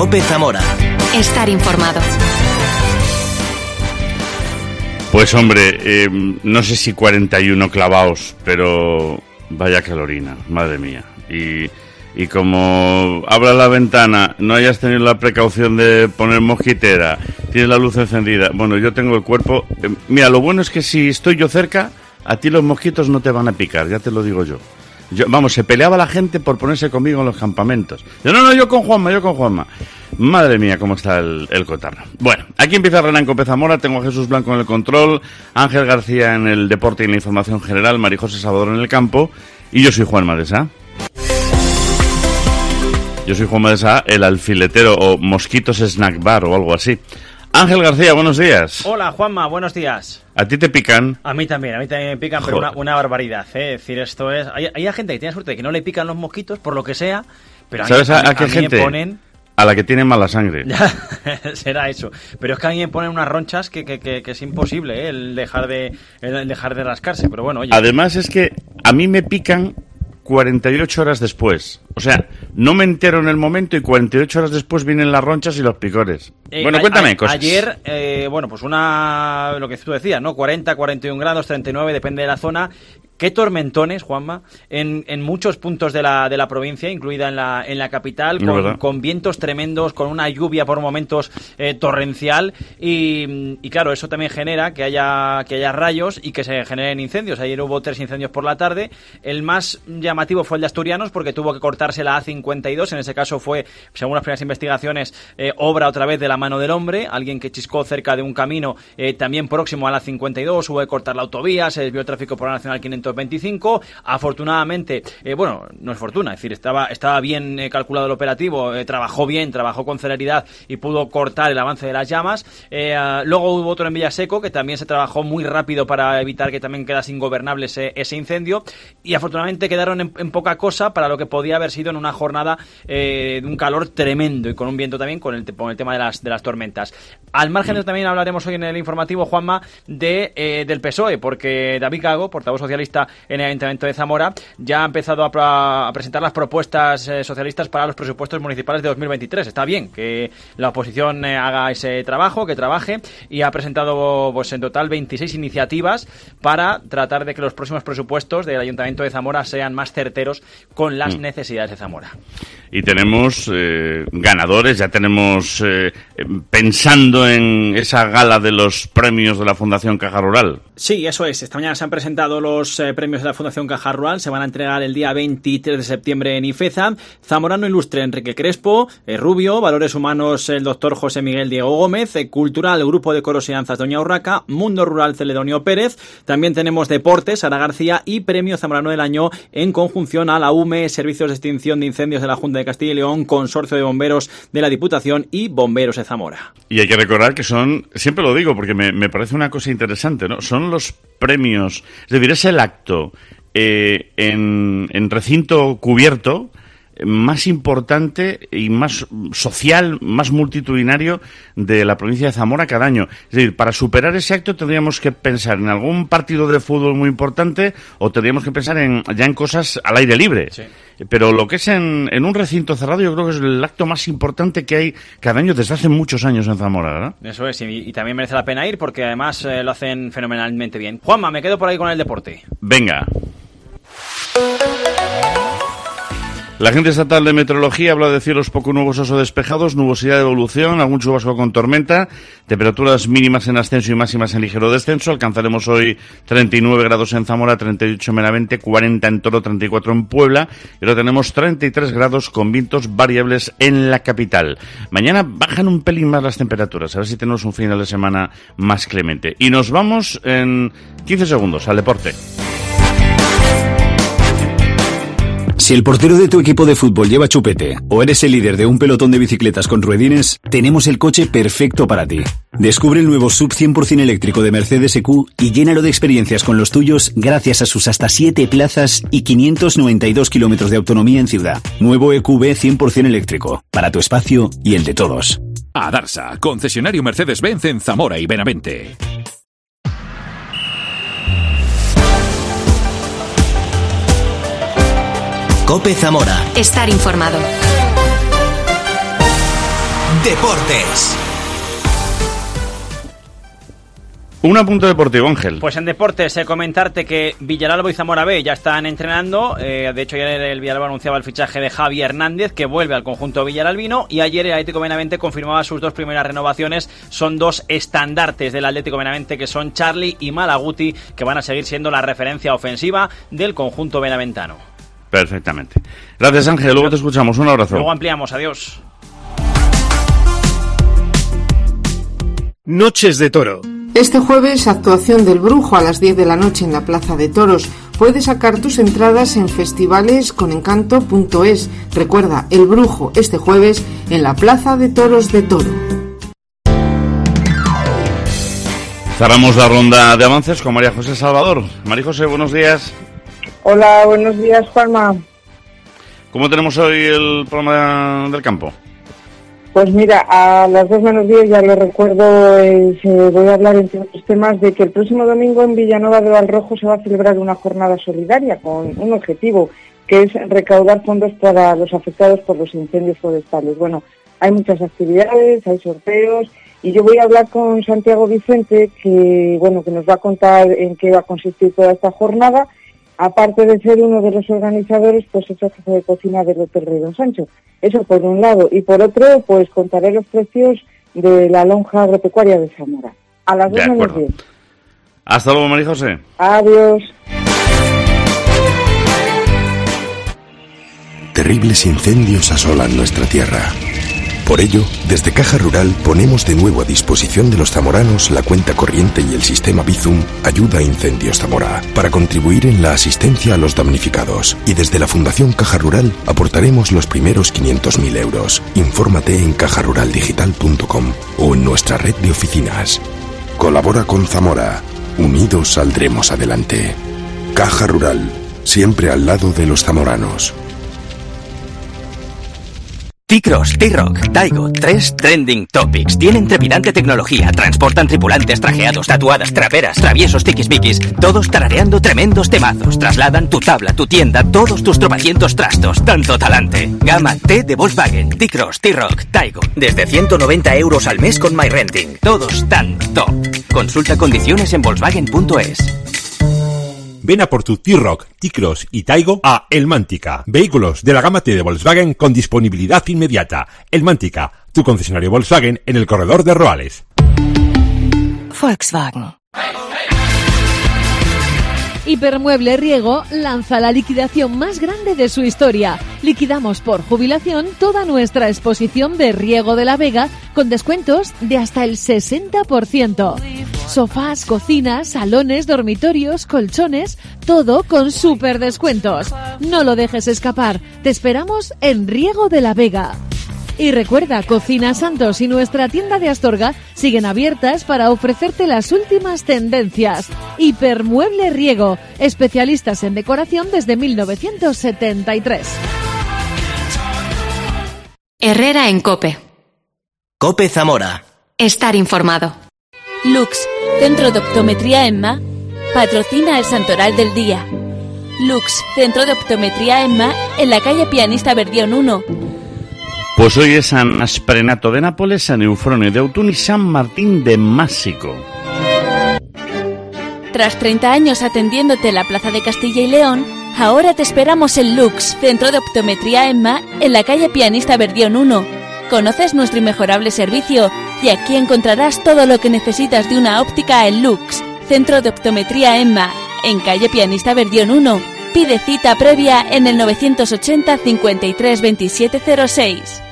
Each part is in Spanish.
COPE Zamora. Estar informado. Pues hombre, no sé si 41 clavaos, pero vaya calorina, madre mía. Y como abra la ventana, no hayas tenido la precaución de poner mosquitera, tienes la luz encendida. Bueno, yo tengo el cuerpo... mira, lo bueno es que si estoy yo cerca, a ti los mosquitos no te van a picar, ya te lo digo yo. Vamos, se peleaba la gente por ponerse conmigo en los campamentos. Yo con Juanma. Madre mía, cómo está el cotarro. Bueno, aquí empieza Renan COPE Zamora. Tengo a Jesús Blanco en el control, Ángel García en el deporte y en la información general, Marijose Salvador en el campo, y yo soy Juanma de Sá. Yo soy Juanma de Sá, el alfiletero o Mosquitos Snack Bar o algo así. Ángel García, buenos días. Hola, Juanma, buenos días. ¿A ti te pican? A mí también me pican, Joder. Pero una barbaridad, ¿eh? Es decir, esto es... Hay gente que tiene suerte de que no le pican los mosquitos, por lo que sea, pero ¿sabes a qué mí gente? me ponen... A la que tiene mala sangre. Ya, será eso. Pero es que a mí me ponen unas ronchas que es imposible, ¿eh? el dejar de rascarse, pero bueno, oye. Además es que a mí me pican 48 horas después. O sea, no me entero en el momento y 48 horas después vienen las ronchas y los picores. Bueno, cuéntame cosas. Ayer, pues lo que tú decías, ¿no? 40, 41 grados, 39, depende de la zona. Qué tormentones, Juanma, en muchos puntos de la provincia, incluida en la capital, con vientos tremendos, con una lluvia por momentos torrencial y claro, eso también genera que haya rayos y que se generen incendios. Ayer hubo 3 incendios por la tarde. El más llamativo fue el de Asturianos porque tuvo que cortarse la A52. En ese caso fue, según las primeras investigaciones, obra otra vez de la mano del hombre. Alguien que chiscó cerca de un camino también próximo a la A52, hubo que cortar la autovía, se desvió el tráfico por la Nacional 525. Afortunadamente, no es fortuna, es decir, estaba bien calculado el operativo, trabajó bien, trabajó con celeridad y pudo cortar el avance de las llamas. Luego hubo otro en Villaseco que también se trabajó muy rápido para evitar que también quedase ingobernable ese incendio y afortunadamente quedaron en poca cosa para lo que podía haber sido en una jornada de un calor tremendo y con un viento también con el tema de las tormentas. Al margen de también hablaremos hoy en el informativo, Juanma, del PSOE, porque David Gago, portavoz socialista en el Ayuntamiento de Zamora, ya ha empezado a presentar las propuestas socialistas para los presupuestos municipales de 2023. Está bien que la oposición haga ese trabajo, que trabaje, y ha presentado pues en total 26 iniciativas para tratar de que los próximos presupuestos del Ayuntamiento de Zamora sean más certeros con las necesidades de Zamora. Y tenemos ganadores, ya tenemos pensando en esa gala de los premios de la Fundación Caja Rural. Sí, eso es. Esta mañana se han presentado los premios de la Fundación Caja Rural. Se van a entregar el día 23 de septiembre en Ifeza. Zamorano Ilustre Enrique Crespo, Rubio, Valores Humanos el doctor José Miguel Diego Gómez, Cultural Grupo de Coros y Danzas Doña Urraca, Mundo Rural Celedonio Pérez. También tenemos Deportes Sara García y Premio Zamorano del Año en conjunción a la UME, Servicios de Extinción de Incendios de la Junta de Castilla y León, Consorcio de Bomberos de la Diputación y Bomberos de Zamora. Y hay que recordar que son, siempre lo digo porque me parece una cosa interesante, ¿no? Son los premios, es decir, es el acto en recinto cubierto más importante y más social, más multitudinario de la provincia de Zamora cada año. Es decir, para superar ese acto tendríamos que pensar en algún partido de fútbol muy importante o tendríamos que pensar ya en cosas al aire libre. Sí. Pero lo que es en un recinto cerrado yo creo que es el acto más importante que hay cada año desde hace muchos años en Zamora, ¿verdad? Eso es, y también merece la pena ir porque además lo hacen fenomenalmente bien. Juanma, me quedo por ahí con el deporte. Venga. La Agencia Estatal de Meteorología habla de cielos poco nubosos o despejados, nubosidad de evolución, algún chubasco con tormenta, temperaturas mínimas en ascenso y máximas en ligero descenso. Alcanzaremos hoy 39 grados en Zamora, 38 en Benavente, 40 en Toro, 34 en Puebla y ahora tenemos 33 grados con vientos variables en la capital. Mañana bajan un pelín más las temperaturas, a ver si tenemos un final de semana más clemente. Y nos vamos en 15 segundos al deporte. Si el portero de tu equipo de fútbol lleva chupete o eres el líder de un pelotón de bicicletas con ruedines, tenemos el coche perfecto para ti. Descubre el nuevo SUV 100% eléctrico de Mercedes EQ y llénalo de experiencias con los tuyos gracias a sus hasta 7 plazas y 592 kilómetros de autonomía en ciudad. Nuevo EQB 100% eléctrico, para tu espacio y el de todos. Adarsa, concesionario Mercedes-Benz en Zamora y Benavente. COPE Zamora. Estar informado. Deportes. Un apunte deportivo, Ángel. Pues en deportes, comentarte que Villaralbo y Zamora B ya están entrenando. De hecho, ayer el Villaralbo anunciaba el fichaje de Javi Hernández, que vuelve al conjunto villaralbino. Y ayer el Atlético Benavente confirmaba sus 2 primeras renovaciones. Son 2 estandartes del Atlético Benavente, que son Charly y Malaguti, que van a seguir siendo la referencia ofensiva del conjunto benaventano. Perfectamente. Gracias, Ángel. Luego te escuchamos. Un abrazo. Luego ampliamos. Adiós. Noches de Toro. Este jueves, actuación del Brujo a las 10 de la noche en la Plaza de Toros. Puedes sacar tus entradas en festivalesconencanto.es. Recuerda, el Brujo este jueves en la Plaza de Toros de Toro. Cerramos la ronda de avances con María José Salvador. María José, buenos días. Hola, buenos días, Juanma. ¿Cómo tenemos hoy el programa del campo? Pues mira, a las 2 menos 10, ya lo recuerdo, voy a hablar entre otros temas de que el próximo domingo en Villanueva de Valrojo se va a celebrar una jornada solidaria con un objetivo, que es recaudar fondos para los afectados por los incendios forestales. Bueno, hay muchas actividades, hay sorteos, y yo voy a hablar con Santiago Vicente, que nos va a contar en qué va a consistir toda esta jornada. Aparte de ser uno de los organizadores, pues es el jefe de cocina del Hotel Rey Don Sancho. Eso por un lado. Y por otro, pues contaré los precios de la lonja agropecuaria de Zamora. A las 2 menos 10. Hasta luego, María José. Adiós. Terribles incendios asolan nuestra tierra. Por ello, desde Caja Rural ponemos de nuevo a disposición de los zamoranos la cuenta corriente y el sistema Bizum Ayuda a Incendios Zamora para contribuir en la asistencia a los damnificados. Y desde la Fundación Caja Rural aportaremos los primeros 500.000 euros. Infórmate en cajaruraldigital.com o en nuestra red de oficinas. Colabora con Zamora. Unidos saldremos adelante. Caja Rural, siempre al lado de los zamoranos. T-Cross, T-Rock, Taigo, 3 trending topics. Tienen trepidante tecnología, transportan tripulantes trajeados, tatuadas, traperas, traviesos, tiquismiquis, todos tarareando tremendos temazos. Trasladan tu tabla, tu tienda, todos tus tropecientos trastos. Tanto talante. Gama T de Volkswagen, T-Cross, T-Rock, Taigo. Desde 190 euros al mes con MyRenting. Todos tan top. Consulta condiciones en Volkswagen.es. Ven a por tu T-Rock, T-Cross y Taigo a El Mántica. Vehículos de la gama T de Volkswagen con disponibilidad inmediata. El Mántica, tu concesionario Volkswagen en el corredor de Roales. Volkswagen. Hipermueble Riego lanza la liquidación más grande de su historia. Liquidamos por jubilación toda nuestra exposición de Riego de la Vega con descuentos de hasta el 60%. Sofás, cocinas, salones, dormitorios, colchones, todo con súper descuentos. No lo dejes escapar. Te esperamos en Riego de la Vega. Y recuerda, Cocina Santos y nuestra tienda de Astorga siguen abiertas para ofrecerte las últimas tendencias. Hipermueble Riego, especialistas en decoración desde 1973. Herrera en COPE. COPE Zamora. Estar informado. Lux, Centro de Optometría EMMA, patrocina el Santoral del Día. Lux, Centro de Optometría EMMA, en la calle Pianista Verdión 1. Pues hoy es San Asprenato de Nápoles, San Eufronio de Autun y San Martín de Másico. Tras 30 años atendiéndote en la Plaza de Castilla y León, ahora te esperamos en Lux, Centro de Optometría EMMA, en la calle Pianista Verdión 1. Conoces nuestro inmejorable servicio y aquí encontrarás todo lo que necesitas de una óptica en Lux, Centro de Optometría EMMA, en calle Pianista Verdión 1. Pide cita previa en el 980 53 27 06.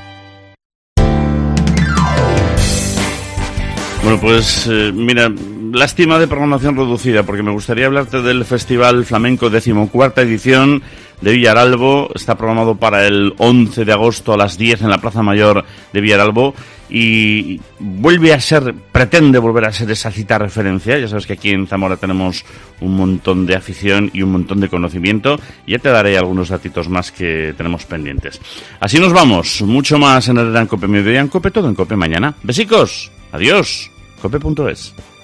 Bueno, pues mira, lástima de programación reducida, porque me gustaría hablarte del Festival Flamenco 14ª edición de Villaralbo. Está programado para el 11 de agosto a las 10 en la Plaza Mayor de Villaralbo y pretende volver a ser esa cita referencia. Ya sabes que aquí en Zamora tenemos un montón de afición y un montón de conocimiento. Ya te daré algunos datitos más que tenemos pendientes. Así nos vamos, mucho más en el Herrera en COPE, Mediodía en COPE, todo en COPE mañana. Besicos, adiós, cope.es.